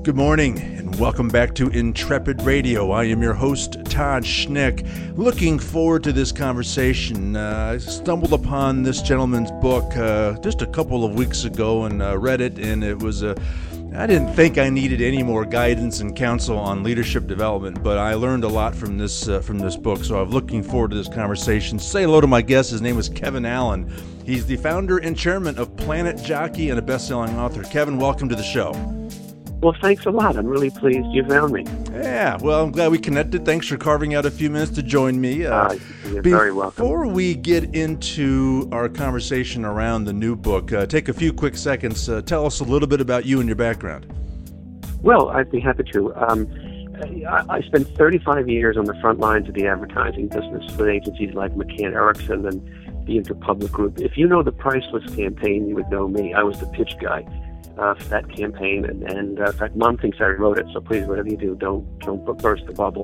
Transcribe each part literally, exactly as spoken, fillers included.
Good morning, and welcome back to Intrepid Radio. I am your host, Todd Schnick. Looking forward to this conversation. Uh, I stumbled upon this gentleman's book uh, just a couple of weeks ago and uh, read it, and it was a... I didn't think I needed any more guidance and counsel on leadership development, but I learned a lot from this uh, from this book, so I'm looking forward to this conversation. Say hello to my guest. His name is Kevin Allen. He's the founder and chairman of Planet Jockey and a best-selling author. Kevin, welcome to the show. Well, thanks a lot. I'm really pleased you found me. Yeah, well, I'm glad we connected. Thanks for carving out a few minutes to join me. Uh, uh, you're very welcome. Before we get into our conversation around the new book, uh, take a few quick seconds. Uh, tell us a little bit about you and your background. Well, I'd be happy to. Um, I, I spent thirty-five years on the front lines of the advertising business with agencies like McCann Erickson and the Interpublic Group. If you know the Priceless campaign, you would know me. I was the pitch guy Uh, for that campaign, and, and uh, in fact, Mom thinks I wrote it. So please, whatever you do, don't don't burst the bubble.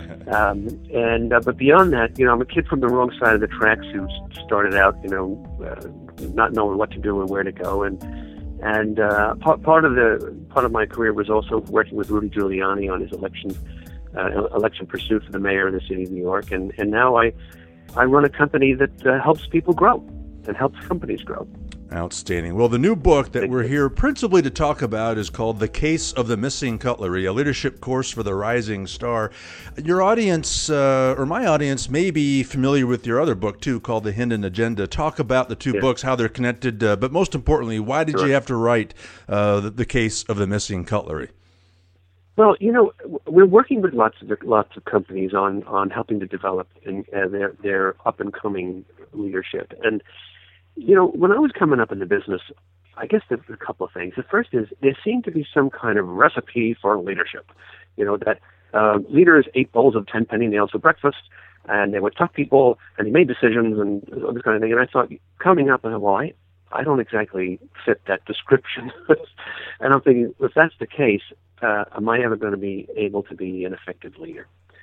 um, and uh, but beyond that, you know, I'm a kid from the wrong side of the tracks who started out, you know, uh, not knowing what to do and where to go. And and uh, part part of the part of my career was also working with Rudy Giuliani on his election uh, election pursuit for the mayor of the city of New York. And and now I I run a company that uh, helps people grow and helps companies grow. Outstanding. Well, the new book that we're here principally to talk about is called The Case of the Missing Cutlery, a leadership course for the rising star. Your audience, uh, or my audience, may be familiar with your other book, too, called The Hidden Agenda. Talk about the two yeah. books, how they're connected, uh, but most importantly, why did sure. you have to write uh, the, the Case of the Missing Cutlery? Well, you know, we're working with lots of lots of companies on, on helping to develop in, uh, their, their up-and-coming leadership. And you know, when I was coming up in the business, I guess there's a couple of things. The first is there seemed to be some kind of recipe for leadership. You know, that uh, leaders ate bowls of ten penny nails for breakfast, and they were tough people, and they made decisions and all this kind of thing. And I thought, coming up, I thought, well, I, I don't exactly fit that description. And I'm thinking, if that's the case, uh, am I ever going to be able to be an effective leader?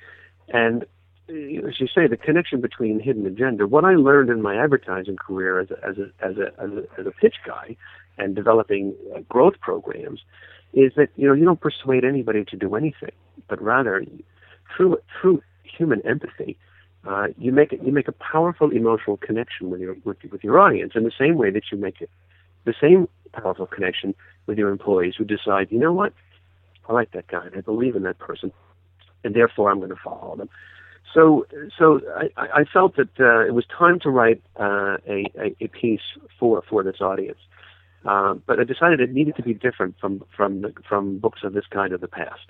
And as you say, the connection between Hidden Agenda, what I learned in my advertising career as a, as a, as a, as a, as a pitch guy and developing uh, growth programs is that, you know, you don't persuade anybody to do anything, but rather through, through human empathy, uh, you make it, you make a powerful emotional connection with your, with, with your audience in the same way that you make it, the same powerful connection with your employees who decide, you know what, I like that guy, and I believe in that person, and therefore I'm going to follow them. So, so I, I felt that uh, it was time to write uh, a, a piece for for this audience, uh, but I decided it needed to be different from from the, from books of this kind of the past.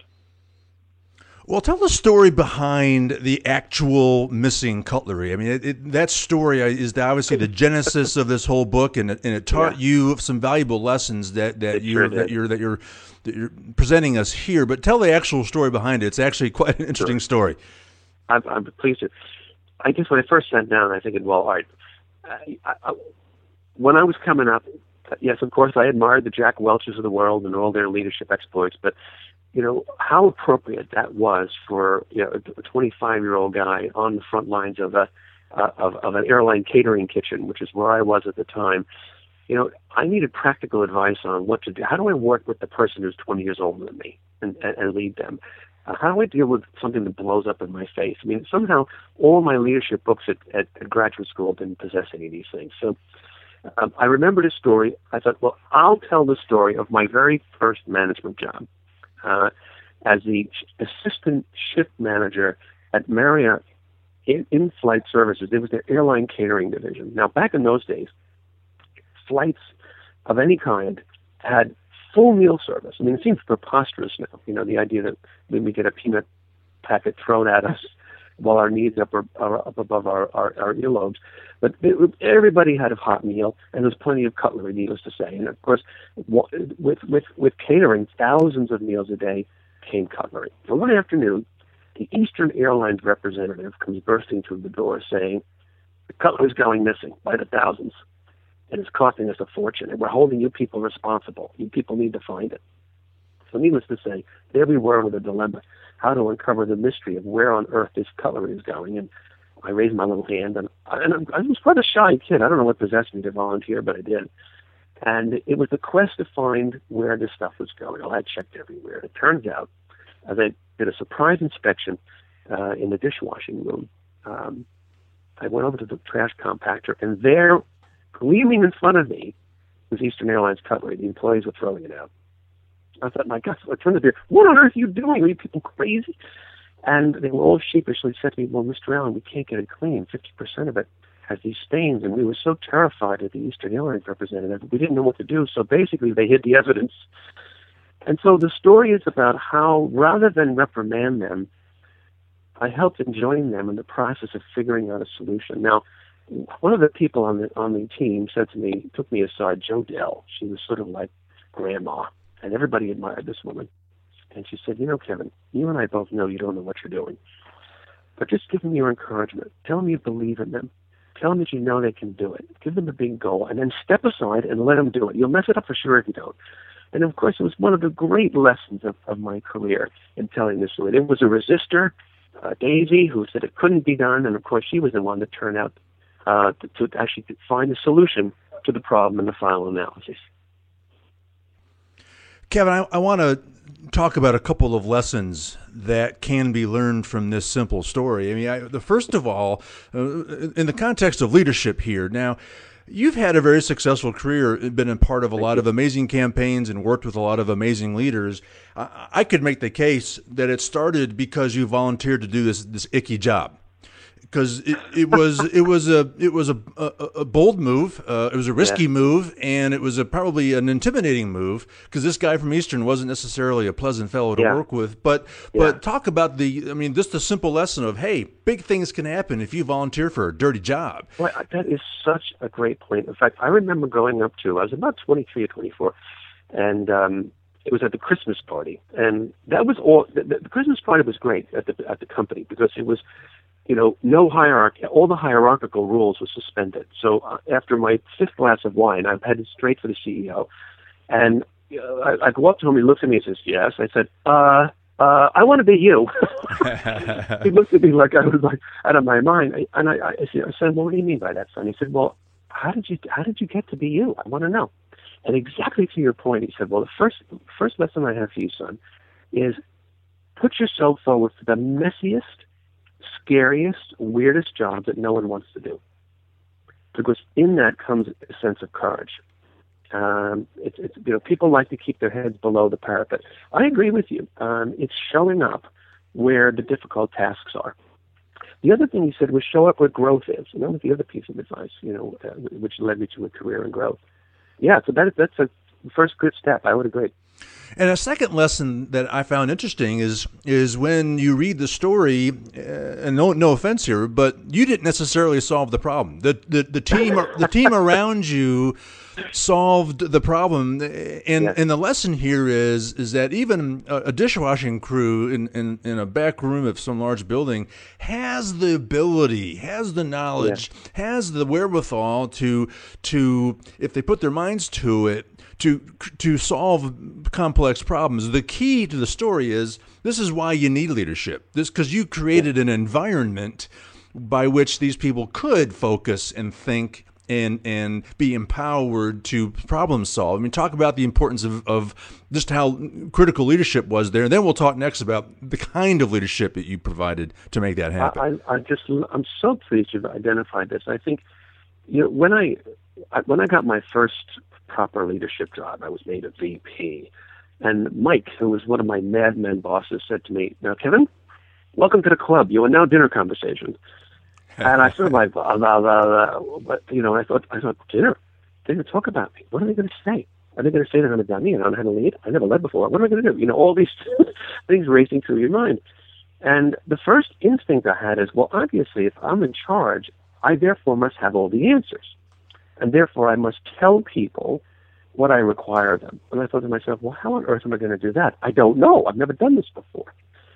Well, tell the story behind the actual missing cutlery. I mean, it, it, that story is the, obviously the genesis of this whole book, and it, and it taught yeah. you some valuable lessons that that you're sure that you're that you're that you're presenting us here. But tell the actual story behind it. It's actually quite an interesting sure. story. I'm, I'm pleased to. I guess when I first sat down, I figured, well, all right. I, I, when I was coming up, yes, of course, I admired the Jack Welches of the world and all their leadership exploits, but you know how appropriate that was for you know a twenty-five-year-old guy on the front lines of a uh, of, of an airline catering kitchen, which is where I was at the time. You know, I needed practical advice on what to do. How do I work with the person who's twenty years older than me and, and, and lead them? Uh, how do I deal with something that blows up in my face? I mean, somehow all my leadership books at, at, at graduate school didn't possess any of these things. So um, I remembered a story. I thought, well, I'll tell the story of my very first management job uh, as the assistant shift manager at Marriott in, in-flight services. It was their airline catering division. Now, back in those days, flights of any kind had full meal service. I mean, it seems preposterous now, you know, the idea that when we get a peanut packet thrown at us while our knees up, are, are up above our, our, our earlobes. But it, everybody had a hot meal, and there was plenty of cutlery, needless to say. And, of course, with, with, with catering, thousands of meals a day came cutlery. And one afternoon, the Eastern Airlines representative comes bursting through the door saying, the cutlery's going missing by the thousands. And it's costing us a fortune, and we're holding you people responsible. You people need to find it. So needless to say, there we were with a dilemma, how to uncover the mystery of where on earth this cutlery is going. And I raised my little hand, and I, and I was quite a shy kid. I don't know what possessed me to volunteer, but I did. And it was the quest to find where this stuff was going. Well, I checked everywhere. It turns out uh, they did a surprise inspection uh, in the dishwashing room. Um, I went over to the trash compactor, and there, gleaming in front of me, was Eastern Airlines cutlery. The employees were throwing it out. I thought, my God, so I turned to them, what on earth are you doing? Are you people crazy? And they were all sheepishly said to me, well, Mister Allen, we can't get it clean. fifty percent of it has these stains. And we were so terrified at the Eastern Airlines representative, we didn't know what to do. So basically, they hid the evidence. And so the story is about how, rather than reprimand them, I helped and join them in the process of figuring out a solution. Now, one of the people on the on the team said to me, took me aside, Jo Dell. She was sort of like grandma, and everybody admired this woman. And she said, you know, Kevin, you and I both know you don't know what you're doing, but just give them your encouragement. Tell them you believe in them. Tell them that you know they can do it. Give them a big goal, and then step aside and let them do it. You'll mess it up for sure if you don't. And, of course, it was one of the great lessons of, of my career in telling this story. There was a resistor, uh, Daisy, who said it couldn't be done, and, of course, she was the one that turned out uh, to, to actually find the solution to the problem in the final analysis. Kevin, I, I want to talk about a couple of lessons that can be learned from this simple story. I mean, I, the first of all, uh, in the context of leadership here, now, you've had a very successful career, been a part of a lot of amazing campaigns and worked with a lot of amazing leaders. I, I could make the case that it started because you volunteered to do this this icky job. Because it, it was it was a it was a, a, a bold move, uh, it was a risky yeah. move, and it was a, probably an intimidating move. Because this guy from Eastern wasn't necessarily a pleasant fellow to yeah. work with. But yeah. but talk about the I mean, just the simple lesson of, hey, big things can happen if you volunteer for a dirty job. Well, that is such a great point. In fact, I remember going up to I was about twenty-three or twenty-four, and um, it was at the Christmas party, and that was all. The, the Christmas party was great at the at the company because it was. You know, no hierarchy. All the hierarchical rules were suspended. So uh, after my fifth glass of wine, I headed straight for the C E O. And uh, I, I go up to him, he looks at me and says, yes. I said, uh, uh, I want to be you. He looked at me like I was like out of my mind. I, and I, I, I said, well, what do you mean by that, son? He said, well, how did you how did you get to be you? I want to know. And exactly to your point, he said, well, the first first lesson I have for you, son, is put yourself forward for the messiest, scariest, weirdest job that no one wants to do. Because in that comes a sense of courage. Um, it's, it's, you know, people like to keep their heads below the parapet. I agree with you. Um, it's showing up where the difficult tasks are. The other thing you said was show up where growth is. And that was the other piece of advice, you know, uh, which led me to a career in growth. Yeah, so that, that's a first good step. I would agree. And a second lesson that I found interesting is is when you read the story, uh, and no no offense here, but you didn't necessarily solve the problem. The the, the team the team around you solved the problem, and yes. and the lesson here is is that even a, a dishwashing crew in, in in a back room of some large building has the ability, has the knowledge, yes. has the wherewithal to to if they put their minds to it. To to solve complex problems. The key to the story is this is why you need leadership. This because you created an environment by which these people could focus and think and and be empowered to problem solve. I mean, talk about the importance of, of just how critical leadership was there. And then we'll talk next about the kind of leadership that you provided to make that happen. I, I just I'm so pleased you've identified this. I think you know when I when I got my first proper leadership job, I was made a V P. And Mike, who was one of my Mad Men bosses, said to me, now, Kevin, welcome to the club. You are now dinner conversation. And I sort of like, blah, blah, blah, blah. But, you know, I thought, I thought, dinner? They're going to talk about me. What are they going to say? Are they going to say they're going to dump me? I don't know how to lead. I never led before. What am I going to do? You know, all these things racing through your mind. And the first instinct I had is, well, obviously, if I'm in charge, I therefore must have all the answers. And therefore, I must tell people what I require of them. And I thought to myself, well, how on earth am I going to do that? I don't know. I've never done this before.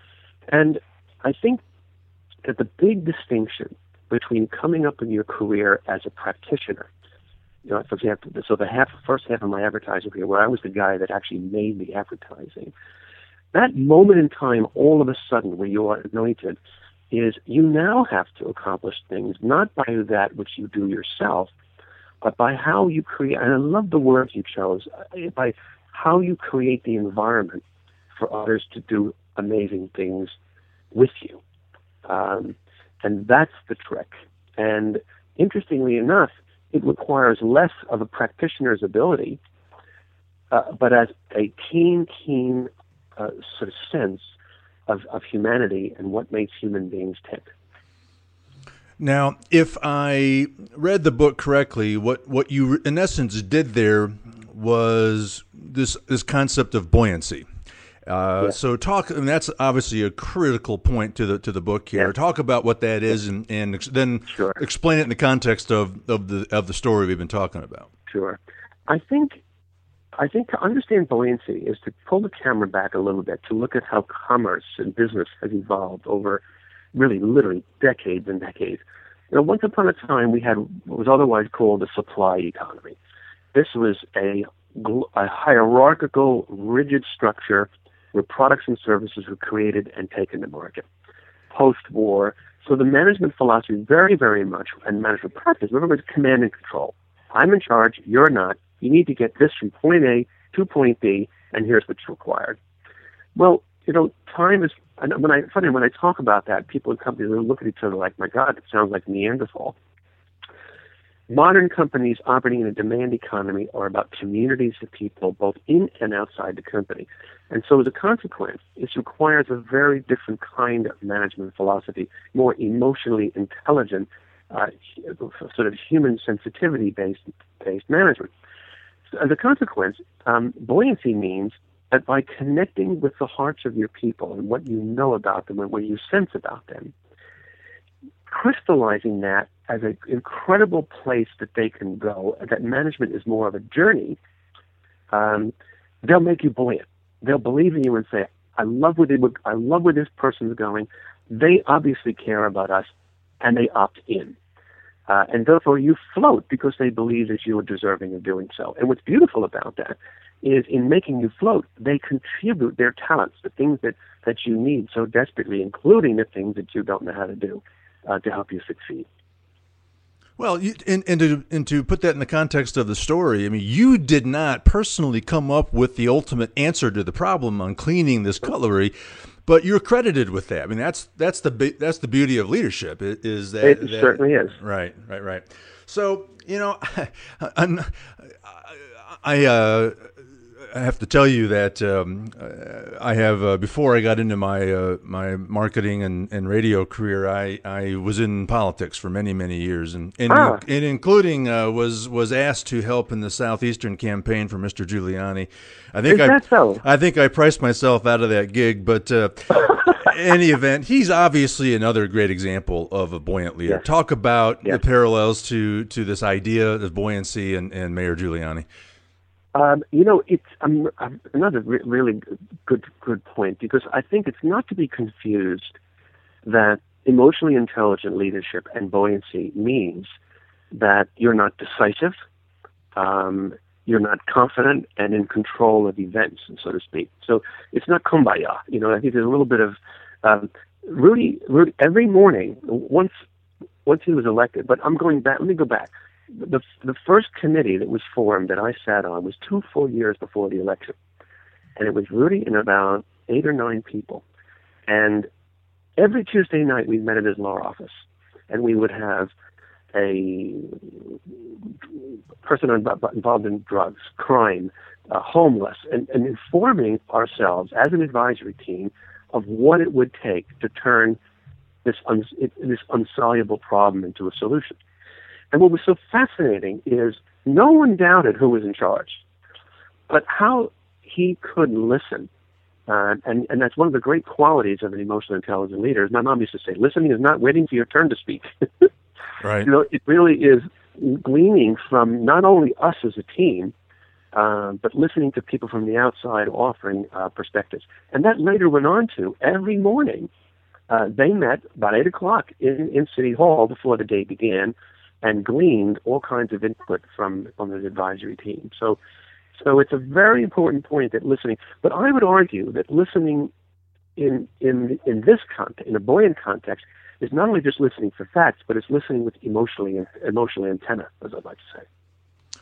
And I think that the big distinction between coming up in your career as a practitioner, you know, for example, so the half, first half of my advertising career, where I was the guy that actually made the advertising, that moment in time, all of a sudden, where you are anointed, is you now have to accomplish things not by that which you do yourself, but by how you create, and I love the words you chose, uh, by how you create the environment for others to do amazing things with you. Um, and that's the trick. And interestingly enough, it requires less of a practitioner's ability, uh, but as a keen, keen uh, sort of sense of, of humanity and what makes human beings tick. Now, if I read the book correctly, what, what you in essence did there was this this concept of buoyancy. Uh, yes. So talk, and that's obviously a critical point to the to the book here. Yes. Talk about what that is, and, and ex- then Sure. explain it in the context of, of the of the story we've been talking about. Sure. I think I think to understand buoyancy is to pull the camera back a little bit to look at how commerce and business has evolved over really literally decades and decades. You know, once upon a time we had what was otherwise called a supply economy. This was a, a hierarchical, rigid structure where products and services were created and taken to market. Post-war, so the management philosophy very, very much, and management practice, remember, it's command and control. I'm in charge, you're not. You need to get this from point A to point B, and here's what's required. Well, you know, time is, and when I, funny, when I talk about that, people in companies will look at each other like, my God, it sounds like Neanderthal. Modern companies operating in a demand economy are about communities of people, both in and outside the company. And so as a consequence, it requires a very different kind of management philosophy, more emotionally intelligent, uh, sort of human sensitivity-based based management. So as a consequence, um, buoyancy means that by connecting with the hearts of your people and what you know about them and what you sense about them, crystallizing that as an incredible place that they can go, that management is more of a journey, um, they'll make you buoyant. They'll believe in you and say, I love where, they, I love where this person's going. They obviously care about us, and they opt in. Uh, and therefore you float because they believe that you are deserving of doing so. And what's beautiful about that is in making you float, they contribute their talents, the things that, that you need so desperately, including the things that you don't know how to do uh, to help you succeed. Well, you, and, and, to, and to put that in the context of the story, I mean, you did not personally come up with the ultimate answer to the problem on cleaning this cutlery, but you're credited with that. I mean, that's that's the that's the beauty of leadership is that it that, certainly is. Right, right, right. So you know, I'm, I uh, I have to tell you that um, I have uh, before I got into my uh, my marketing and, and radio career, I, I was in politics for many many years, and and, ah. and including uh, was was asked to help in the Southeastern campaign for Mister Giuliani. I think Is I that so? I think I priced myself out of that gig, but uh, any event, he's obviously another great example of a buoyant leader. Yes. Talk about yes. the parallels to to this idea of buoyancy and, and Mayor Giuliani. Um, you know, it's um, another re- really good good point, because I think it's not to be confused that emotionally intelligent leadership and buoyancy means that you're not decisive, um, you're not confident and in control of events, so to speak. So it's not kumbaya. You know, I think there's a little bit of um, Rudy. Rudy every morning, once once he was elected. But I'm going back. Let me go back. The the first committee that was formed that I sat on was two full years before the election, and it was Rudy and about eight or nine people. And every Tuesday night we met at his law office, and we would have a person involved in drugs, crime, uh, homeless, and, and informing ourselves as an advisory team of what it would take to turn this un, this insoluble problem into a solution. And what was so fascinating is no one doubted who was in charge, but how he could listen. Uh, and, and that's one of the great qualities of an emotionally intelligent leader. As my mom used to say, listening is not waiting for your turn to speak. Right. You know, it really is gleaning from not only us as a team, uh, but listening to people from the outside offering uh, perspectives. And that later went on to every morning. Uh, they met about eight o'clock in, in City Hall before the day began, and gleaned all kinds of input from from the advisory team. So, so it's a very important point that listening. But I would argue that listening in in in this context, in a buoyant context, is not only just listening for facts, but it's listening with emotionally emotional antenna, as I'd like to say.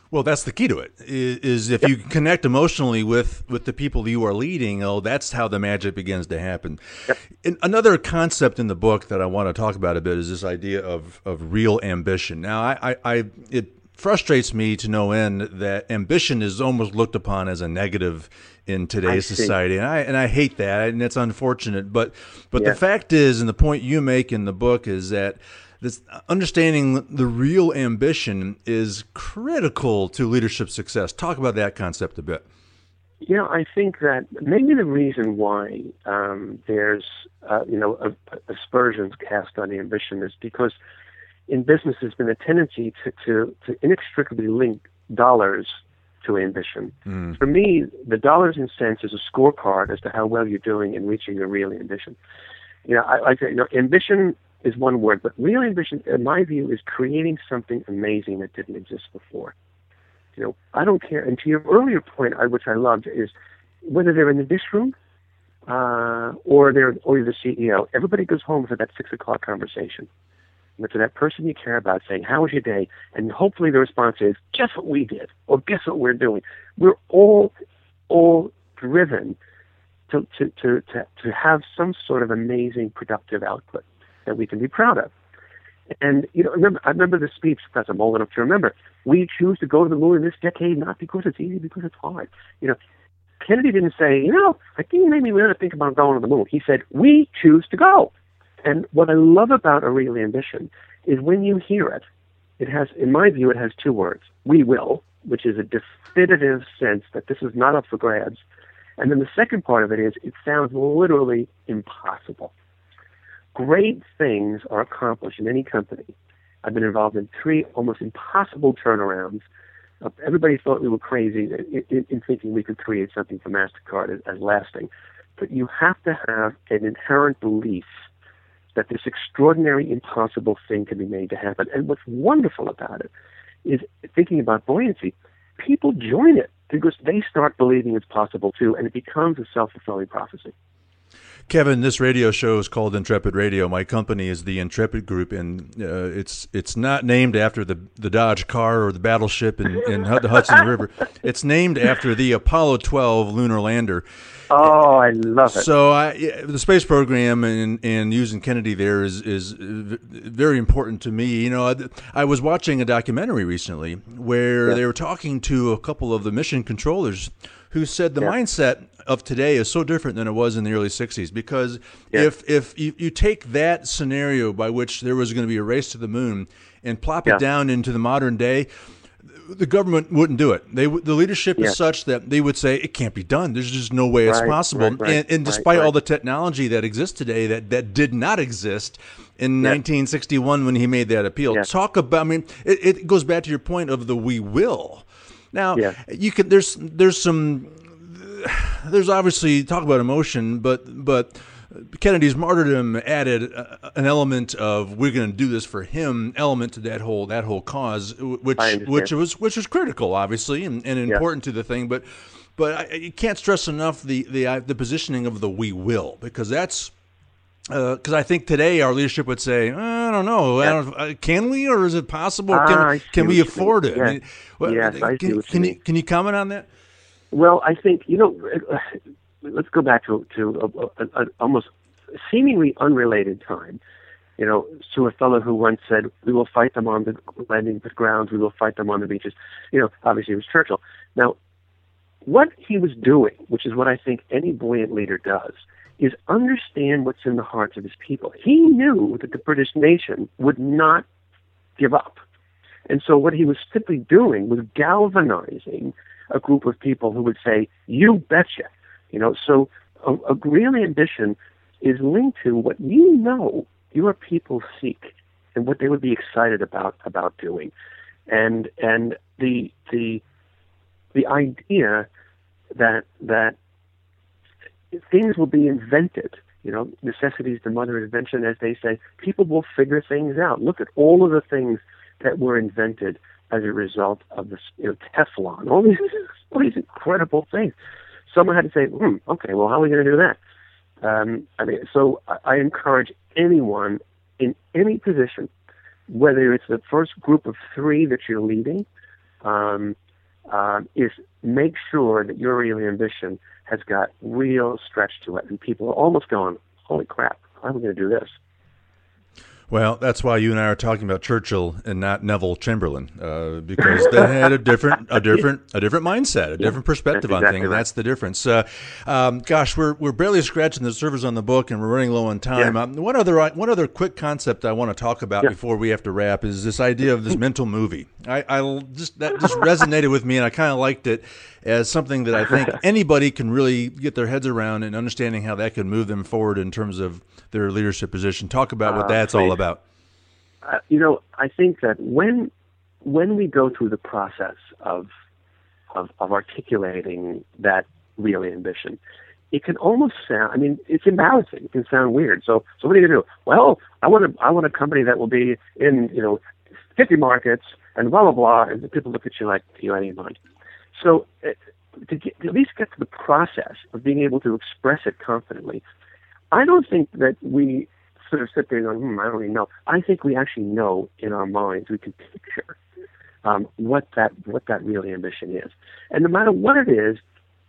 Well, that's the key to it, is, is if Yep. you connect emotionally with, with the people you are leading, oh, that's how the magic begins to happen. Yep. And another concept in the book that I want to talk about a bit is this idea of, of real ambition. Now, I, I, I it frustrates me to no end that ambition is almost looked upon as a negative in today's society, and I and I hate that, and it's unfortunate. But but Yeah. the fact is, and the point you make in the book is that this understanding the real ambition is critical to leadership success. Talk about that concept a bit. Yeah, I think that maybe the reason why um, there's uh, you know a, aspersions cast on ambition is because in business there's been a tendency to to, to inextricably link dollars to ambition. Mm. For me, the dollars and cents is a scorecard as to how well you're doing in reaching your real ambition. You know, I, I say, you know, ambition is one word, but real ambition, in my view, is creating something amazing that didn't exist before. You know, I don't care. And to your earlier point, I, which I loved, is whether they're in the dish room uh, or they're or you're the C E O, everybody goes home for that six o'clock conversation. And to that person you care about, saying, "How was your day?" And hopefully the response is, "Guess what we did," or "Guess what we're doing." We're all all driven to to to to, to have some sort of amazing, productive output that we can be proud of. And, you know, remember, I remember the speech, because I'm old enough to remember, we choose to go to the moon in this decade, not because it's easy, because it's hard. You know, Kennedy didn't say, you know, I think you made me really think about going to the moon. He said, we choose to go. And what I love about a real ambition is when you hear it, it has, in my view, it has two words. We will, which is a definitive sense that this is not up for grabs. And then the second part of it is it sounds literally impossible. Great things are accomplished in any company. I've been involved in three almost impossible turnarounds. Uh, everybody thought we were crazy in, in, in thinking we could create something for MasterCard as, as lasting. But you have to have an inherent belief that this extraordinary, impossible thing can be made to happen. And what's wonderful about it is, thinking about buoyancy, people join it because they start believing it's possible too, and it becomes a self-fulfilling prophecy. Kevin, this radio show is called Intrepid Radio. My company is the Intrepid Group, and uh, it's it's not named after the, the Dodge car or the battleship in, in the Hudson River. It's named after the Apollo twelve lunar lander. Oh, I love it. So I, the space program and, and using Kennedy there is, is very important to me. You know, I, I was watching a documentary recently where yeah. they were talking to a couple of the mission controllers who said the yeah. mindset of today is so different than it was in the early sixties, because yeah. if if you, you take that scenario by which there was going to be a race to the moon and plop yeah. it down into the modern day, the government wouldn't do it. They the leadership yeah. is such that they would say it can't be done. There's just no way it's right, possible. Right, right, and, and despite right, all right. the technology that exists today that, that did not exist in yeah. nineteen sixty-one when he made that appeal. Yeah. Talk about. I mean, it, it goes back to your point of the we will. Now yeah. you can. There's there's some. There's obviously talk about emotion, but but Kennedy's martyrdom added an element of we're going to do this for him element to that whole that whole cause, which which was which was critical, obviously, and, and important yeah. to the thing. But but I, you can't stress enough the the uh, the positioning of the we will, because that's because uh, I think today our leadership would say, I don't know, yeah. I don't, uh, can we, or is it possible? Ah, can can we afford it? Yeah. I mean, well, yes, I can, see what can you you can you comment on that? Well, I think, you know, let's go back to to a, a, a almost seemingly unrelated time. You know, to a fellow who once said, "We will fight them on the landing grounds. We will fight them on the beaches." You know, obviously it was Churchill. Now, what he was doing, which is what I think any buoyant leader does, is understand what's in the hearts of his people. He knew that the British nation would not give up, and so what he was simply doing was galvanizing a group of people who would say, "You betcha." You know, so a, a real ambition is linked to what you know your people seek and what they would be excited about about doing, and and the the the idea that that things will be invented. You know, necessity is the mother of invention, as they say. People will figure things out. Look at all of the things that were invented as a result of this, you know, Teflon, all these, all these incredible things. Someone had to say, hmm, okay, well, how are we going to do that? Um, I mean, so I, I encourage anyone in any position, whether it's the first group of three that you're leading, um, uh, is make sure that your real ambition has got real stretch to it, and people are almost going, "Holy crap! How are we going to do this?" Well, that's why you and I are talking about Churchill and not Neville Chamberlain, uh, because they had a different, a different, a different mindset, a different perspective on exactly things. Right. That's the difference. Uh, um, gosh, we're we're barely scratching the surface on the book, and we're running low on time. Yeah. Um, one other one other quick concept I want to talk about yeah. before we have to wrap is this idea of this mental movie. I, I just that just resonated with me, and I kind of liked it as something that I think anybody can really get their heads around and understanding how that can move them forward in terms of their leadership position. Talk about what Uh, that's please. all about. Uh, you know, I think that when when we go through the process of, of of articulating that real ambition, it can almost sound. I mean, it's embarrassing. It can sound weird. So, so what are you gonna do? Well, I want a I want a company that will be in you know fifty markets and blah blah blah. And people look at you like you out of your mind. So, uh, to, get, to at least get to the process of being able to express it confidently, I don't think that we sort of sit there going, hmm, I don't even know. I think we actually know in our minds, we can picture um, what that what that real ambition is. And no matter what it is,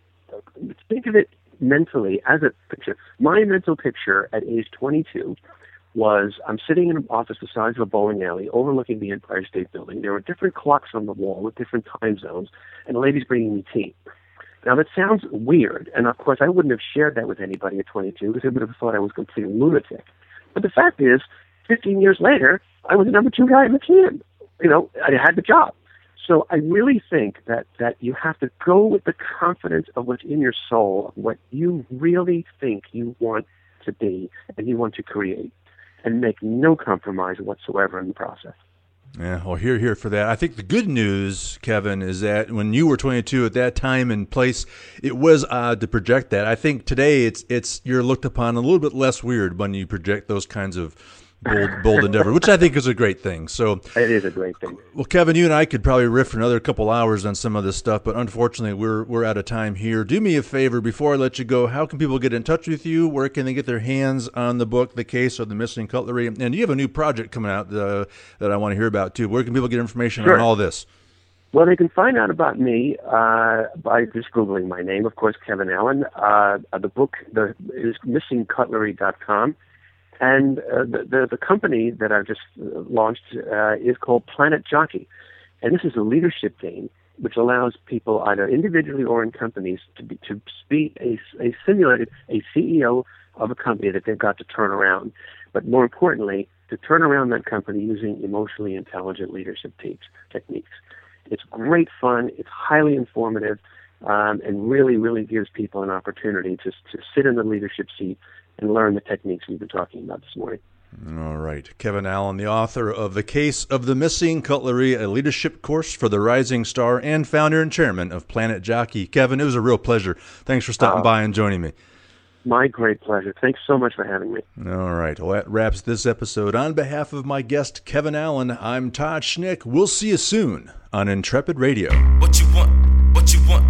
think of it mentally as a picture. My mental picture at age twenty-two was I'm sitting in an office the size of a bowling alley overlooking the Empire State Building. There were different clocks on the wall with different time zones, and the lady's bringing me tea. Now, that sounds weird, and of course I wouldn't have shared that with anybody at twenty-two because they would have thought I was a complete lunatic. But the fact is, fifteen years later, I was the number two guy in the team. You know, I had the job. So I really think that, that you have to go with the confidence of what's in your soul, of what you really think you want to be and you want to create, and make no compromise whatsoever in the process. Yeah, well, here, here for that. I think the good news, Kevin, is that when you were twenty-two at that time and place, it was odd to project that. I think today it's it's you're looked upon a little bit less weird when you project those kinds of bold, bold endeavor, which I think is a great thing. So it is a great thing. Well, Kevin, you and I could probably riff for another couple hours on some of this stuff, but unfortunately, we're we're out of time here. Do me a favor before I let you go. How can people get in touch with you? Where can they get their hands on the book, The Case of the Missing Cutlery? And you have a new project coming out uh, that I want to hear about too. Where can people get information Sure. on all this? Well, they can find out about me uh, by just Googling my name, of course, Kevin Allen. Uh, the book the, is missing cutlery dot com. And uh, the, the the company that I've just launched uh, is called Planet Jockey. And this is a leadership game which allows people either individually or in companies to be to be a, a simulated a C E O of a company that they've got to turn around. But more importantly, to turn around that company using emotionally intelligent leadership te- techniques. It's great fun. It's highly informative, um, and really, really gives people an opportunity to to sit in the leadership seat and learn the techniques we've been talking about this morning. All right. Kevin Allen, the author of The Case of the Missing Cutlery, a leadership course for the rising star, and founder and chairman of Planet Jockey. Kevin, it was a real pleasure. Thanks for stopping uh, by and joining me. My great pleasure. Thanks so much for having me. All right. Well, that wraps this episode. On behalf of my guest, Kevin Allen, I'm Todd Schnick. We'll see you soon on Intrepid Radio. What you want? What you want?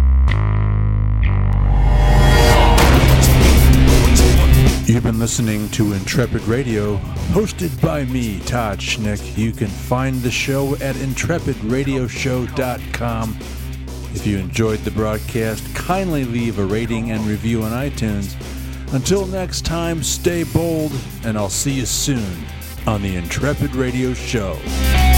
You've been listening to Intrepid Radio, hosted by me, Todd Schnick. You can find the show at intrepid radio show dot com. If you enjoyed the broadcast, kindly leave a rating and review on iTunes. Until next time, stay bold, and I'll see you soon on the Intrepid Radio Show.